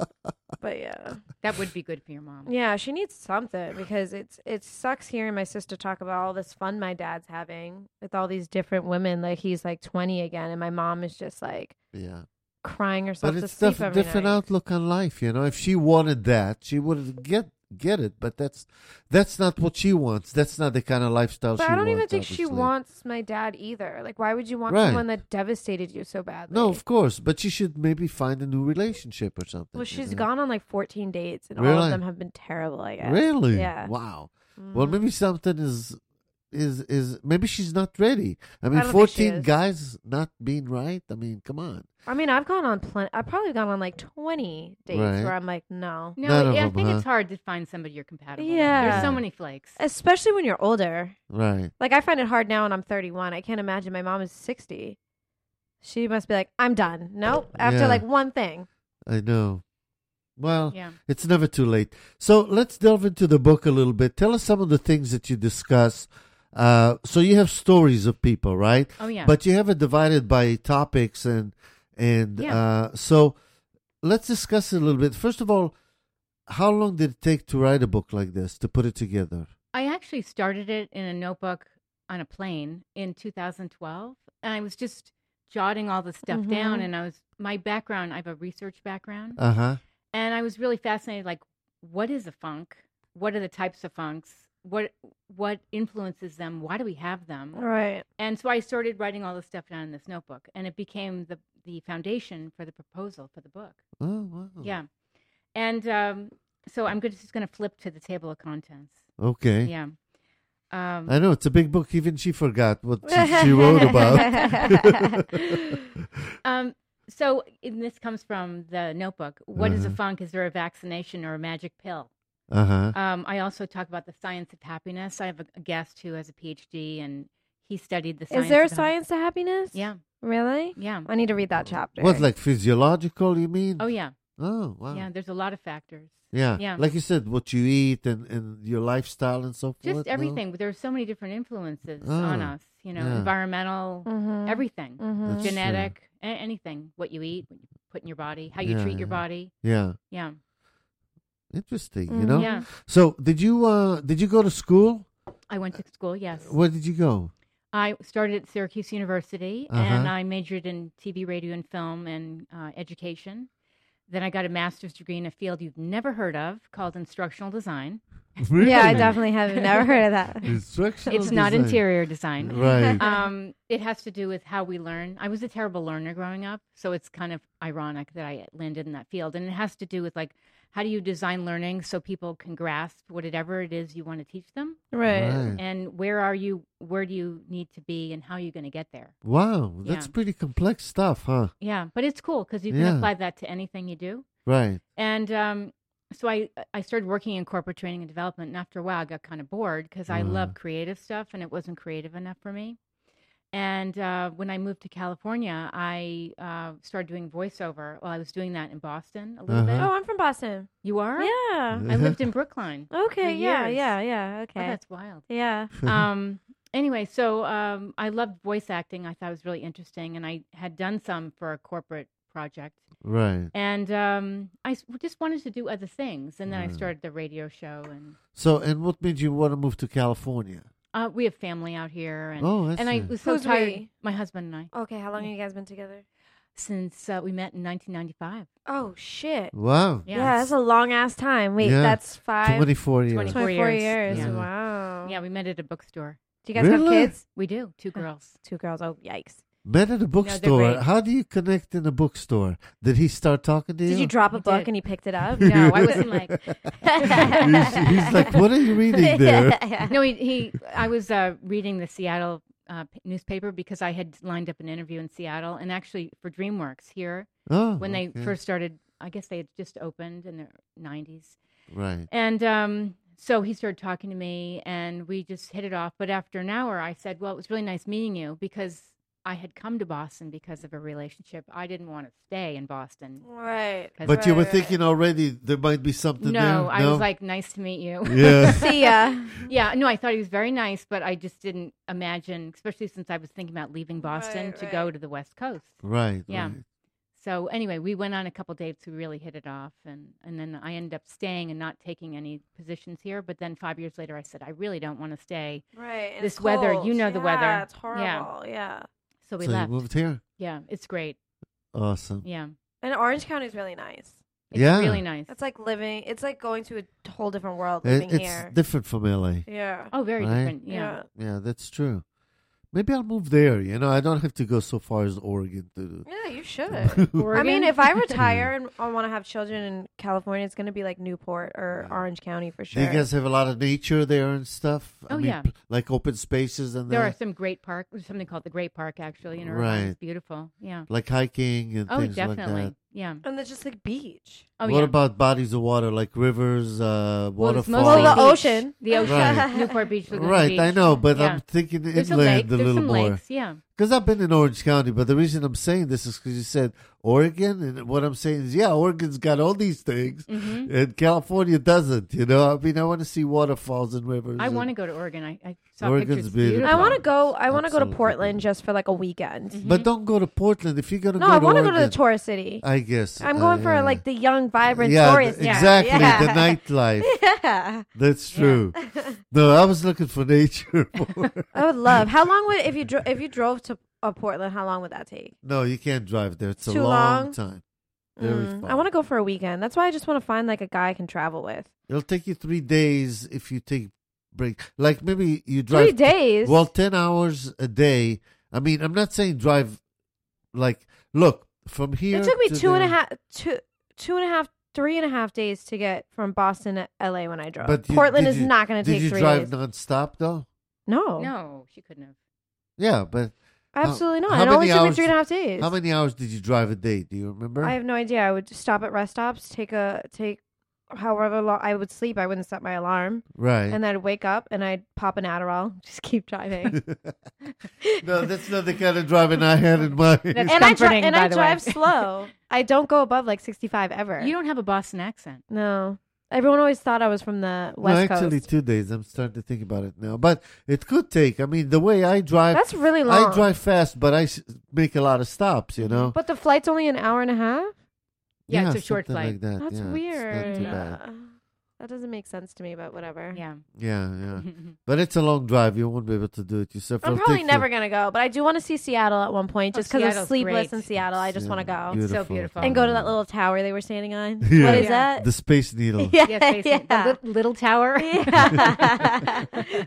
But yeah, That would be good for your mom. yeah. She needs something because it's it sucks hearing my sister talk about all this fun my dad's having with all these different women. Like he's like twenty again, and my mom is just like Yeah. crying herself But to it's sleep def- every different night. outlook on life, you know. If she wanted that, she would get get it. But that's that's not what she wants. That's not the kind of lifestyle But she I don't wants. even think she obviously. wants my dad either. Like, why would you want Right. someone that devastated you so badly? No, of course, but she should maybe find a new relationship or something. Well, you she's know? gone on like fourteen dates, and all Really? of them have been terrible. I guess. Really? Yeah. Wow. Well, Mhm. maybe something is is is maybe she's not ready. I mean, don't think she fourteen is. guys not being right. I mean, come on. I mean, I've gone on plenty. I've probably gone on like twenty dates Right. where I'm like, no. No, None of yeah, I them, think huh? it's hard to find somebody you're compatible with. Yeah. There's so many flakes. Especially when you're older. Right. Like, I find it hard now and I'm thirty-one. I can't imagine my mom is sixty. She must be like, I'm done. Nope. After Yeah. like one thing. I know. Well, Yeah. it's never too late. So let's delve into the book a little bit. Tell us some of the things that you discuss. Uh, so you have stories of people, right? Oh, yeah. But you have it divided by topics and and Yeah. uh, so let's discuss it a little bit. First of all, how long did it take to write a book like this, to put it together? I actually started it in a notebook on a plane in two thousand twelve, and I was just jotting all the stuff Mhm. down. And I was my background. I have a research background, Uh huh. and I was really fascinated. Like, what is a funk? What are the types of funks? What what influences them? Why do we have them? Right. And so I started writing all this stuff down in this notebook, and it became the the foundation for the proposal for the book. Oh wow. Yeah, and um, so I'm good, just going to flip to the table of contents. Okay. Yeah. Um, I know it's a big book. Even she forgot what she, she wrote about. um, so and this comes from the notebook. What is a Uh-huh. funk? Is there a vaccination or a magic pill? Uh huh. Um, I also talk about the science of happiness. I have a, a guest who has a P H D, and he studied the science. Is there a of hap- science to happiness? Yeah, Really? yeah. I need to read that chapter. What, like physiological? You mean? Oh, yeah, Oh wow. yeah. There's a lot of factors. Yeah. Yeah. Like you said, what you eat and, and your lifestyle and so forth. Just no? everything. There are so many different influences Oh, on us. You know, yeah. environmental, Mhm. everything, Mhm. That's true. genetic, a- anything. What you eat, what you put in your body, how you Yeah, treat your yeah. body. Yeah. Yeah. Interesting, you Mm, know? Yeah. So did you uh did you go to school? I went to school, yes. Where did you go? I started at Syracuse University, Uh-huh. and I majored in T V, radio, and film and uh, education. Then I got a master's degree in a field you've never heard of called instructional design. Yeah, I definitely have never heard of that. Instructional It's not design. interior design. Right. Um, it has to do with how we learn. I was a terrible learner growing up, so it's kind of ironic that I landed in that field. And it has to do with like, how do you design learning so people can grasp whatever it is you want to teach them? Right. Right. And where are you, where do you need to be, and how are you going to get there? Wow, that's Yeah. pretty complex stuff, huh? Yeah, but it's cool because you can Yeah. apply that to anything you do. Right. And um, so I I started working in corporate training and development, and after a while I got kind of bored because I Uh. love creative stuff, and it wasn't creative enough for me. And uh, when I moved to California, I uh, started doing voiceover. Well, I was doing that in Boston a little Uh-huh. bit. Oh, I'm from Boston. You are? Yeah. I lived in Brookline. Okay. For Yeah. years. Yeah. Yeah. Oh, Okay. that's wild. Yeah. um, anyway, so um, I loved voice acting. I thought it was really interesting, and I had done some for a corporate project. Right. And um, I s- just wanted to do other things, and then I Right. started the radio show. And So, and what made you want to move to California? uh, we have family out here, and Oh, that's and I nice. was so Who's tired. we? My husband and I, Okay. How long have you guys been together? since uh, we met in nineteen ninety-five. Oh shit. Wow. Yeah. Yeah, that's a long ass time. Wait, Yeah. that's five. twenty-four years. twenty- twenty-four years. years. Yeah. Wow. Yeah, we met at a bookstore. Do you guys have Really? kids? We do two girls. Two girls. Oh, yikes. Met at a bookstore. great. How do you connect in a bookstore? Did he start talking to you? Did you drop a He book did. and he picked it up? No, I wasn't like. he's, he's like, what are you reading there? No, he. he I was uh, reading the Seattle uh, p- newspaper because I had lined up an interview in Seattle, and actually for DreamWorks here Oh, when they okay. first started. I guess they had just opened in the nineties. Right. And um, so he started talking to me, and we just hit it off. But after an hour, I said, well, it was really nice meeting you because I had come to Boston because of a relationship. I didn't want to stay in Boston. Right. 'cause- But you were Right, right, thinking already there might be something there? no, I was like, nice to meet you. yeah. See ya. Yeah, no, I thought he was very nice, but I just didn't imagine, especially since I was thinking about leaving Boston Right, to right. go to the West Coast. Right. Yeah. Right. So anyway, we went on a couple dates. We really hit it off, and and then I ended up staying and not taking any positions here. But then five years later, I said I really don't want to stay. Right. and This it's weather, cold. you know the Yeah, weather. It's horrible. Yeah. So we so left. you moved here? Yeah, it's great. Awesome. Yeah, And Orange County is really nice. it's Yeah. really nice. It's like living. It's like going to a whole different world It- living it's here. different from L A. Yeah. Oh, very Right? different. Yeah. Yeah, that's true. Maybe I'll move there. You know, I don't have to go so far as Oregon to. Yeah, you should. Oregon? I mean, if I retire and I want to have children in California, it's going to be like Newport or Orange County for Do sure. you guys have a lot of nature there and stuff? I Oh, mean, yeah. p- like open spaces and there that? are some great parks. There's something called the Great Park, actually, in Irvine. Right. It's beautiful. Yeah. like hiking and Oh, things definitely. like Yeah. and there's just like beach. Oh, that. What yeah. about bodies of water like rivers, uh, Well, it's waterfalls? mostly Well, the beach. ocean. The ocean. Right. Newport Beach. Laguna Right, Beach. I know, but Yeah. I'm thinking There's a inland lake. a There's little some more. lakes. Yeah. Because I've been in Orange County, but the reason I'm saying this is because you said Oregon, and what I'm saying is, yeah, Oregon's got all these things, hmm and California doesn't. You know, I mean, I want to see waterfalls and rivers. I and- want to go to Oregon. I, I saw Oregon's pictures. beautiful. I want to go. I want to go to Absolutely. Portland just for like a weekend. Mhm. But don't go to Portland if you're gonna No, go I to want to go Oregon. to the tourist city. I guess I'm uh, going for yeah. like the young, vibrant yeah, tourist. th- Yeah. exactly Yeah. the nightlife. Yeah. That's true. No, I was looking for nature. more. I would love. How long would if you dro- if you drove to uh, Portland? How long would that take? no, you can't drive there. It's a Too long, long? time. Very Mm, far. I want to go for a weekend. That's why I just want to find like a guy I can travel with. It'll take you three days if you take break. Like maybe you drive Three days. Well, ten hours a day. I mean, I'm not saying drive. Like, look from here. it took me to two and a there- half, two, two and a half, three and a half days to get from Boston to L A when I drove. But you- Portland did is you- not going to Did take you three drive days. nonstop though? No, No, she couldn't have. Yeah, but absolutely not. how It only many took me hours- three and a half days. how many hours did you drive a day? Do you remember? I have no idea. I would just stop at rest stops, take a take, however long I would sleep. I wouldn't set my alarm, right. and then I'd wake up and I'd pop an Adderall, just keep driving. No, that's not the kind of driving I had in mind. That's and I dri- comforting, and by I the drive way. slow. I don't go above like sixty-five ever. You don't have a Boston accent. No, Everyone always thought I was from the No, West actually, Coast. two days. I'm starting to think about it now, but it could take. I mean, the way I drive, That's really long. I drive fast, but I s- make a lot of stops. You know. But the flight's only an hour and a half? Yeah, it's a short something flight. Like that. That's yeah, it's weird. not too bad. Uh, that doesn't make sense to me, but whatever. Yeah. Yeah, yeah. But it's a long drive. You won't be able to do it yourself. I'm It'll probably take never you- going to go, but I do want to see Seattle at one point Oh, just because I'm Seattle's sleepless great. in Seattle. I just want to go. Beautiful. So beautiful. And go to that little tower they were standing on. Yeah. What is Yeah. that? The Space Needle. yeah, Yes, basically. yeah. The li- little tower. Yeah.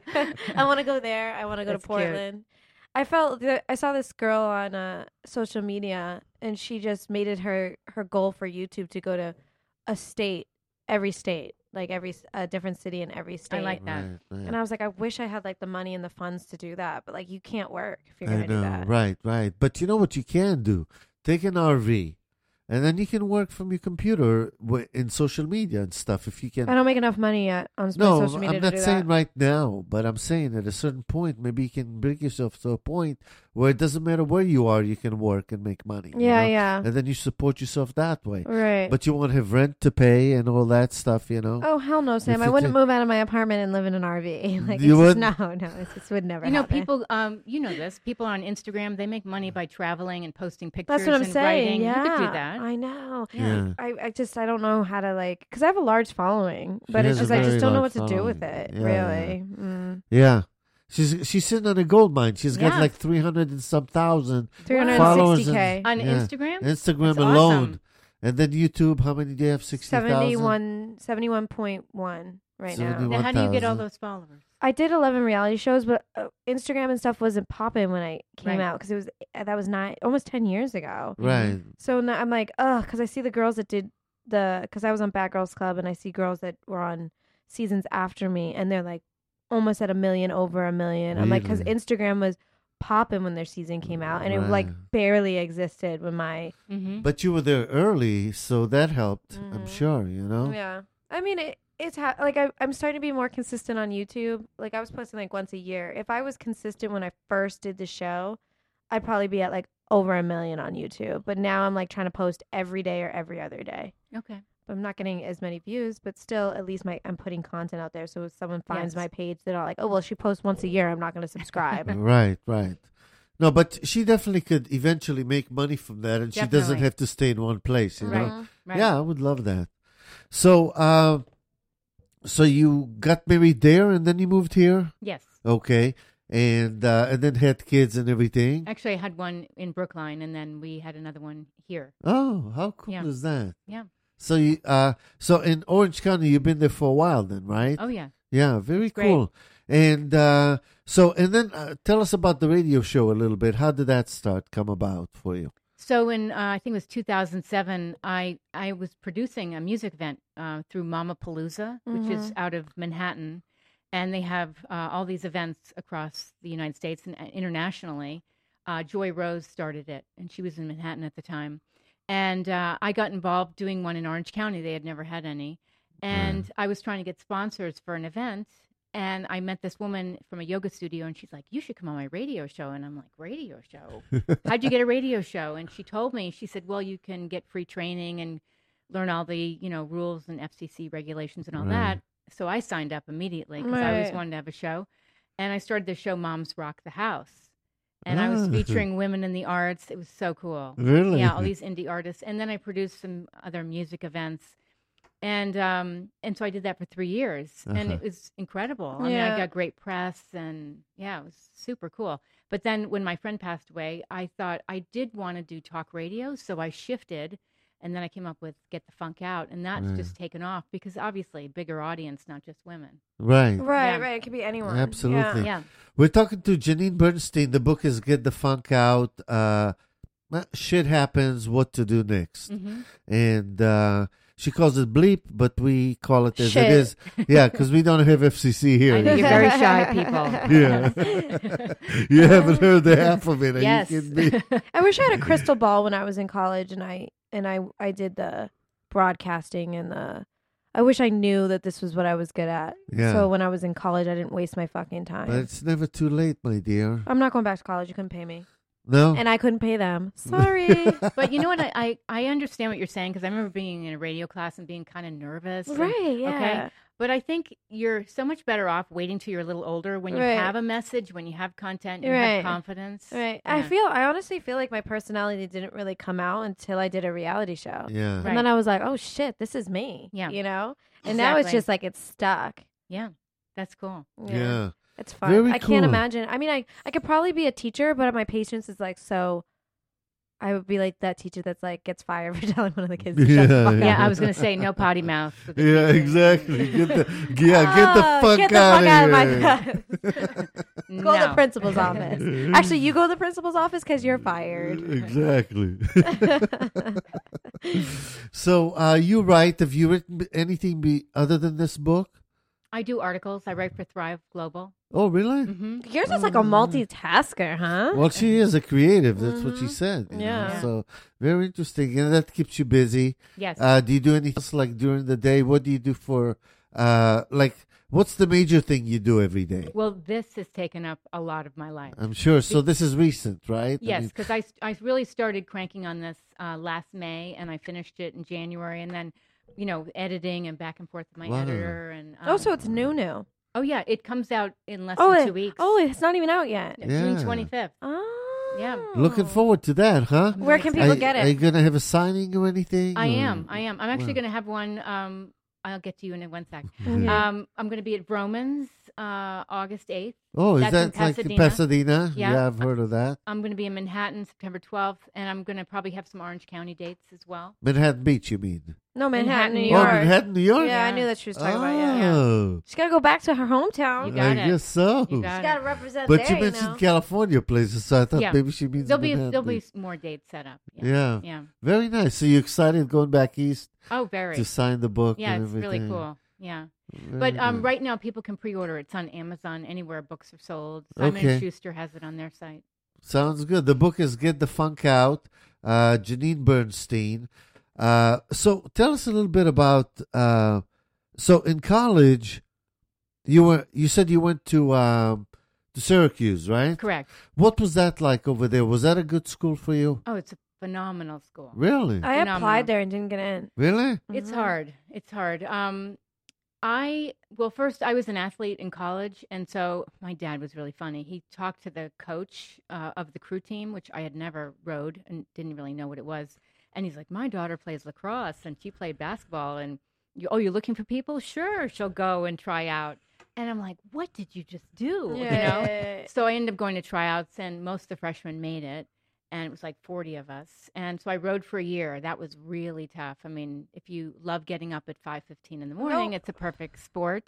I want to go there. I want to go That's to cute. Portland. I felt that I saw this girl on uh, social media, and she just made it her her goal for YouTube to go to a state, every state, like every s- a different city in every state. I like that. Right, right. And I was like, I wish I had like the money and the funds to do that, but like you can't work if you're I gonna do know, that. right, right. But you know what you can do? Take an R V, and then you can work from your computer wi- in social media and stuff. If you can. I don't make enough money yet on s- my No, social media I'm to not do saying that. right now, but I'm saying at a certain point, maybe you can bring yourself to a point where it doesn't matter where you are, you can work and make money. you Yeah, know? yeah. And then you support yourself that way. Right. But you won't have rent to pay and all that stuff, you know? Oh hell no, Sam! If I you wouldn't take- move out of my apartment and live in an R V. Like You it's just, wouldn't? no, no, it just would never. You know, happen. people. Um, you know this. People on Instagram, they make money by traveling and posting pictures. That's what I'm and saying. Writing. Yeah, You could do that. I know. Yeah. I, I just I don't know how to like because I have a large following, She but it's has a just I just very don't know what large to do with following. it. Yeah, really. Mm. Yeah. She's she's sitting on a gold mine. She's got Yeah. like three hundred and some thousand three hundred followers sixty k. On Yeah. Instagram. Instagram That's alone. awesome. And then YouTube, how many do you have? sixty thousand? seventy-one seventy-one point one right now. seventy-one. Now, how do you get all one thousand. those followers? I did eleven reality shows, but uh, Instagram and stuff wasn't popping when I came Right. out because it was uh, that was nine almost ten years ago. Right. So now I'm like, ugh, because I see the girls that did the, because I was on Bad Girls Club and I see girls that were on seasons after me and they're like almost at a million, over a million. I'm like, because Really? Instagram was popping when their season came out and it like Right. barely existed when my, Mm-hmm. But you were there early, so that helped, I'm Mhm. sure, you know? yeah. I mean, it, it's ha- like I, I'm starting to be more consistent on YouTube. Like I was posting like once a year. If I was consistent when I first did the show, I'd probably be at like over a million on YouTube. But now I'm like trying to post every day or every other day. Okay. I'm not getting as many views, but still, at least my I'm putting content out there. So if someone finds Yes. my page, they're not like, oh well, she posts once a year. I'm not going to subscribe. Right, right. No, but she definitely could eventually make money from that, and she doesn't Definitely. have to stay in one place, you know? Right. Right. Yeah, I would love that. So, uh, so you got married there, and then you moved here? Yes. Okay. And uh, and then had kids and everything? Actually, I had one in Brookline, and then we had another one here. Oh, how cool Yeah. is that? Yeah. So you, uh, so in Orange County, you've been there for a while, then, right? Oh yeah. Yeah, very It's great. cool. And uh, so, and then uh, tell us about the radio show a little bit. How did that start come about for you? So in uh, I think it was two thousand seven, I I was producing a music event uh, through Mama Palooza, which is out of Manhattan, and they have uh, all these events across the United States and uh, internationally. Uh, Joy Rose started it, and she was in Manhattan at the time. And uh, I got involved doing one in Orange County. They had never had any, and I was trying to get sponsors for an event. And I met this woman from a yoga studio, and she's like, "You should come on my radio show." And I'm like, "Radio show? How'd you get a radio show?" And she told me, she said, "Well, you can get free training and learn all the, you know, rules and F C C regulations and all Right. that." So I signed up immediately because I always Right. wanted to have a show. And I started the show Moms Rock the House. And I was Ah. featuring women in the arts. It was so cool. Really? Yeah, all these indie artists. And then I produced some other music events. And um, and so I did that for three years, and Uh-huh. it was incredible. I mean, Yeah. I got great press, and yeah, it was super cool. But then when my friend passed away, I thought I did want to do talk radio, so I shifted, and then I came up with Get the Funk Out, and that's Right. just taken off because obviously bigger audience, not just women. Right. right, Yeah. right. It could be anyone. Absolutely. Yeah, We're talking to Janine Bernstein. The book is Get the Funk Out. Uh, well, shit happens. What to do next? hmm And uh, she calls it bleep, but we call it as Shit. it is. Yeah, because we don't have F C C here. I know you're very shy people. Yeah. You haven't heard the half of it. Are Yes. you kidding me? I wish I had a crystal ball when I was in college, and I and I I did the broadcasting and the. I wish I knew that this was what I was good at. Yeah. So when I was in college, I didn't waste my fucking time. But it's never too late, my dear. I'm not going back to college. You couldn't pay me. No. and I couldn't pay them. Sorry. But you know what? I, I, I understand what you're saying because I remember being in a radio class and being kind of nervous. and- Right, yeah. Okay. But I think you're so much better off waiting till you're a little older when you Right. have a message, when you have content, you Right. have confidence. Right. I Yeah. feel I honestly feel like my personality didn't really come out until I did a reality show. Yeah. Right. And then I was like, "Oh shit, this is me." Yeah. You know? And now it's Exactly. just like it's stuck. Yeah, that's cool. Yeah. It's fun. Very I cool. can't imagine. I mean, I I could probably be a teacher, but my patience is like so I would be like that teacher that's like gets fired for telling one of the kids to shut the Yeah, fuck yeah. Yeah, up. I was going to say no potty mouth. for the Yeah, teachers. exactly. Get the yeah, get the Oh, fuck get the out fuck out of of my here. class. Go to the No. principal's office. Actually, you go to the principal's office because you're fired. Exactly. So, uh, you write. Have you written anything be other than this book? I do articles. I write for Thrive Global. Oh, really? hmm Yours is like a multitasker, huh? Well, she is a creative. That's what she said. you know. Yeah. So very interesting, and that keeps you busy. Yes. Uh, do you do anything else like during the day? What do you do for, uh, like, what's the major thing you do every day? well, this has taken up a lot of my life. I'm sure. So this is recent, right? I Yes, mean, because I, I really started cranking on this uh, last May, and I finished it in January, and then, you know, editing and back and forth with my Wow. editor. And um, Oh, so it's new, new. oh yeah, it comes out in less Oh, than it, two weeks. oh, it's not even out yet. June Yeah. twenty-fifth. Oh, Yeah. looking forward to that, huh? Where can people Are, get are you it? gonna have a signing or anything? I or- am. I am. I'm actually Wow. going to have one. Um, I'll get to you in one sec. Okay. Um, I'm going to be at Vroman's uh, August eighth. Oh, is That's in that like in Pasadena. Pasadena? Yeah. I've heard of that. I'm going to be in Manhattan September twelfth, and I'm going to probably have some Orange County dates as well. Manhattan Beach, you mean? No, Manhattan, Manhattan, New New Oh, York. Manhattan, New York. Yeah, I Yeah. knew that she was talking about. Yeah, yeah. Oh, She's gotta go back to her hometown. You got I it. guess so. You got She's it. gotta represent But there. you you mentioned know? California places, so I thought Yeah. maybe she means There'll be Manhattan there'll be Beach. s- more dates set up. Yeah. Yeah. Very nice. So you excited going back east Oh, very. to sign the book? Yeah, and it's really everything? cool. Yeah. Very But um, good. right now, people can pre-order. It's on Amazon, anywhere books are sold. Simon Okay. and Schuster has it on their site. Sounds good. The book is Get the Funk Out, uh, Janine Bernstein. Uh, so tell us a little bit about. Uh, so in college, you were you said you went to um, to Syracuse, right? Correct. What was that like over there? Was that a good school for you? Oh, it's a phenomenal school. Really? I Phenomenal. applied there and didn't get in. Really? It's Mhm. hard. It's hard. Um, I well, first I was an athlete in college, and so my dad was really funny. He talked to the coach uh, of the crew team, which I had never rode and didn't really know what it was. And he's like, "My daughter plays lacrosse, and she played basketball. And you, oh, you're looking for people? Sure, she'll go and try out." And I'm like, "What did you just do?" You know. So I ended up going to tryouts, and most of the freshmen made it, and it was like forty of us. And so I rode for a year. That was really tough. I mean, if you love getting up at five fifteen in the morning, No. it's a perfect sport.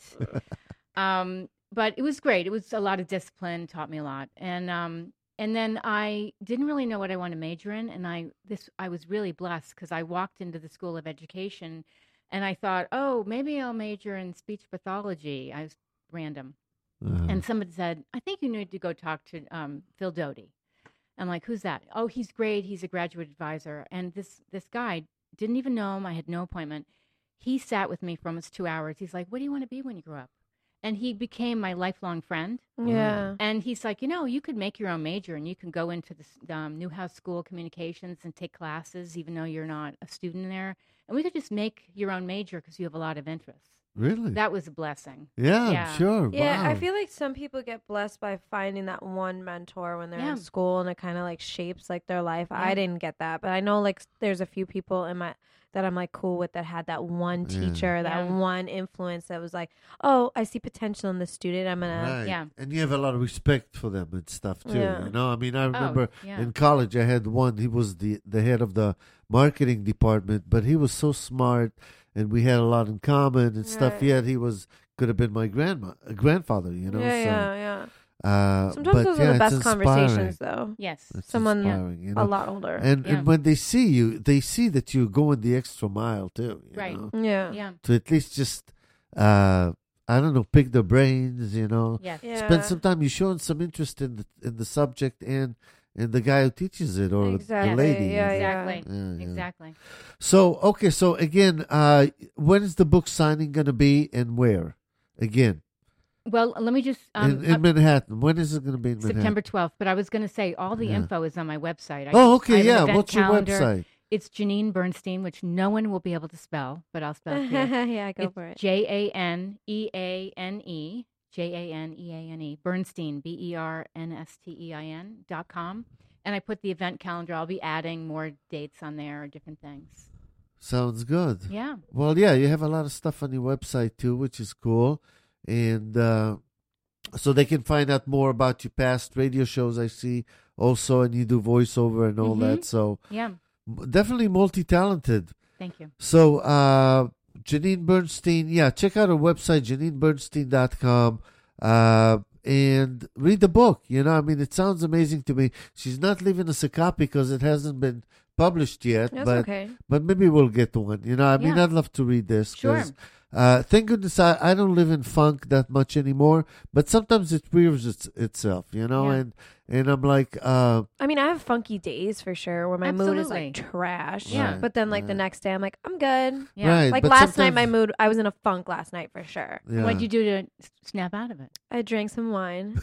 um, but it was great. It was a lot of discipline, taught me a lot. And um, and then I didn't really know what I wanted to major in, and I this I was really blessed because I walked into the School of Education, and I thought, oh, maybe I'll major in speech pathology. I was random. Uh, And somebody said, I think you need to go talk to um, Phil Doty. I'm like, who's that? Oh, he's great. He's a graduate advisor. And this this guy, didn't even know him. I had no appointment. He sat with me for almost two hours. He's like, what do you want to be when you grow up? And he became my lifelong friend. Yeah. And he's like, you know, you could make your own major and you can go into the um, Newhouse School of Communications and take classes, even though you're not a student there. And we could just make your own major because you have a lot of interests. really? That was a blessing. yeah, yeah. I'm sure. Yeah, I Wow. feel like some people get blessed by finding that one mentor when they're Yeah. in school, and it kind of like shapes like their life. Yeah. I didn't get that, but I know like s- there's a few people in my that I'm like cool with that had that one Yeah. teacher, that Yeah. one influence that was like, oh, I see potential in the student. I'm gonna. Right. Yeah. And you have a lot of respect for them and stuff too. Yeah. You know, I mean, I remember Oh, yeah. in college I had one. He was the the head of the marketing department, but he was so smart, and we had a lot in common and stuff. Right. Yet he was could have been my grandma, grandfather. You know, yeah, so, yeah, yeah. Uh, Sometimes but those yeah, are the it's best inspiring. conversations, though. Yes. It's Someone inspiring, you know? A lot older. And Yeah. and when they see you, they see that you're going the extra mile too. You Right. know? yeah. Yeah. To at least just uh, I don't know, pick their brains. You know, Yes. Yeah. spend some time. You're showing some interest in the in the subject and and the guy who teaches it or Exactly, the lady. yeah, you know? Exactly. Yeah, yeah. Exactly. So okay, so again, uh, when is the book signing going to be and where? Again, Well, let me just um, in, in uh, Manhattan. When is it going to be in Manhattan? September twelfth. But I was going to say all the Yeah. info is on my website. I Oh, just- I okay, have an yeah. event What's your calendar. website? It's Janine Bernstein, which no one will be able to spell, but I'll spell it for you. yeah, go It's for it. J A N E A N E, J A N E A N E, Bernstein, B E R N S T E I N dot com. And I put the event calendar. I'll be adding more dates on there, different things. Sounds good. Yeah. Well, yeah, you have a lot of stuff on your website too, which is cool. And uh, so they can find out more about your past radio shows, I see, also, and you do voiceover and all Mhm. that. So Yeah. m- definitely multi-talented. Thank you. So uh, Janine Bernstein, yeah, check out her website, janine bernstein dot com, uh, and read the book. You know, I mean, it sounds amazing to me. She's not leaving us a copy because it hasn't been published yet, That's but okay. but maybe we'll get one. You know, I mean, Yeah. I'd love to read this. 'cause, Sure. Uh, thank goodness I, I don't live in funk that much anymore, but sometimes it weaves its, itself, you know, Yeah. and and I'm like, uh, I mean, I have funky days for sure where my mood is like Absolutely. trash. Yeah. But then like the Right. next day I'm like, I'm good. Yeah. right. Like but last night, my sometimes- mood, I was in a funk last night for sure. yeah. What'd you do to s- snap out of it? I drank some wine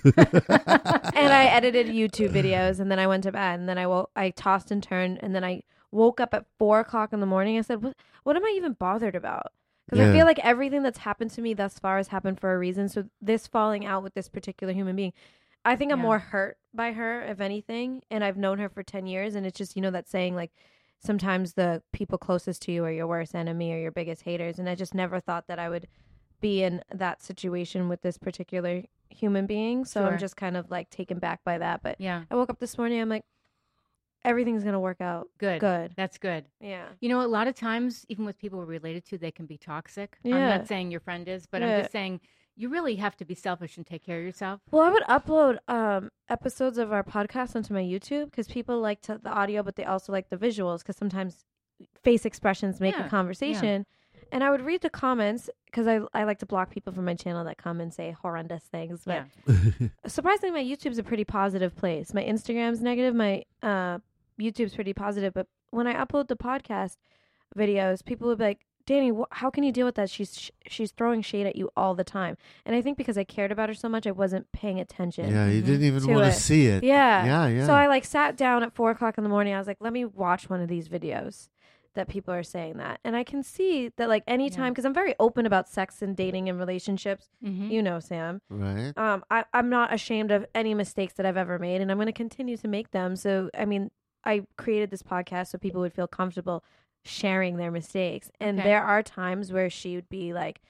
and I edited YouTube videos and then I went to bed and then I woke, I tossed and turned and then I woke up at four o'clock in the morning. I said, what, what am I even bothered about? Because Yeah. I feel like everything that's happened to me thus far has happened for a reason. So this falling out with this particular human being, I think I'm Yeah. more hurt by her, if anything. And I've known her for ten years. And it's just, you know, that saying like, sometimes the people closest to you are your worst enemy or your biggest haters. And I just never thought that I would be in that situation with this particular human being. So Sure. I'm just kind of like taken back by that. But Yeah. I woke up this morning, I'm like, everything's going to work out. Good. Good. That's good. Yeah. You know, a lot of times, even with people we're related to, they can be toxic. I'm Yeah. not saying your friend is, but I'm Yeah. just saying you really have to be selfish and take care of yourself. Well, I would upload um, episodes of our podcast onto my YouTube because people like to, the audio, but they also like the visuals because sometimes face expressions make Yeah, a conversation. And I would read the comments because I, I like to block people from my channel that come and say horrendous things. But Yeah. surprisingly, my YouTube's a pretty positive place. My Instagram's negative. My uh, YouTube's pretty positive. But when I upload the podcast videos, people would be like, Danny, wh- how can you deal with that? She's sh- she's throwing shade at you all the time. And I think because I cared about her so much, I wasn't paying attention. Yeah, you didn't even To want it. to see it. Yeah. Yeah, yeah. So I like sat down at four o'clock in the morning. I was like, let me watch one of these videos that people are saying that. And I can see that like anytime, because I'm very open about sex and dating and relationships. Mm-hmm. You know, Sam. Right. Um, I, I'm not ashamed of any mistakes that I've ever made, and I'm going to continue to make them. So, I mean, I created this podcast so people would feel comfortable sharing their mistakes. And Okay. there are times where she would be like,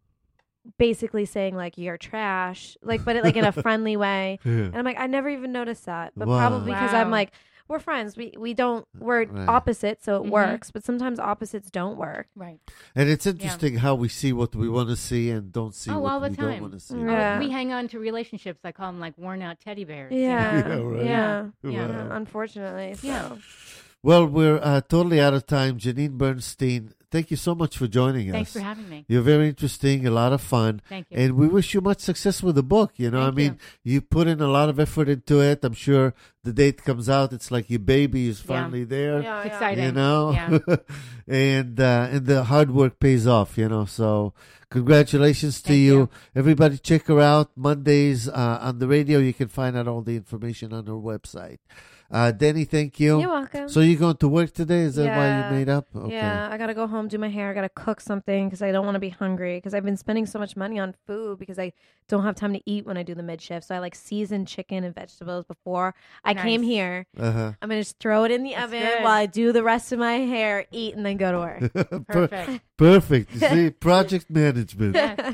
basically saying like you're trash, like, but it, like in a friendly way. And I'm like, I never even noticed that, but Wow. probably because I'm Wow. like, we're friends. We we don't we're Right. opposite, so it Mhm. works. But sometimes opposites don't work. Right. And it's interesting how we see what we want to see and don't see Oh, what all the we don't time. want to see. Oh, Yeah. we hang on to relationships. I call them like worn out teddy bears. you know? Yeah, Yeah, right. yeah, Yeah. Wow. unfortunately, so. Yeah. Well, we're uh, totally out of time. Janine Bernstein, thank you so much for joining Thanks us. for having me. You're very interesting, a lot of fun. Thank you. And we wish you much success with the book. You know, Thank I mean, you. put in a lot of effort into it. I'm sure the date comes out, it's like your baby is Yeah. finally there. Yeah, It's yeah. exciting. You know, Yeah. and uh, and the hard work pays off. You know, so congratulations to Thank you. you. Everybody, check her out Mondays uh, on the radio. You can find out all the information on her website. Uh, Danny, thank you. You're welcome. So you're going to work today? Is that why Yeah. you made up? Okay. Yeah, I gotta go home, do my hair. I gotta cook something because I don't want to be hungry. Because I've been spending so much money on food because I don't have time to eat when I do the mid shift. So I like season chicken and vegetables before I Nice. came here. Uh-huh. I'm gonna just throw it in the That's oven good. while I do the rest of my hair, eat, and then go to work. Per- Perfect. Perfect. You see, project management. Yes.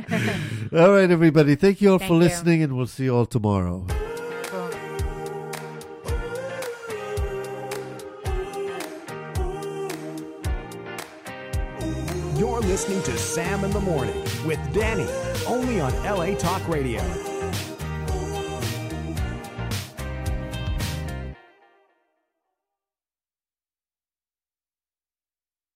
All right, everybody. Thank you all Thank for you. listening, and we'll see you all tomorrow. Cool. You're listening to Sam in the Morning with Danny, only on L A Talk Radio.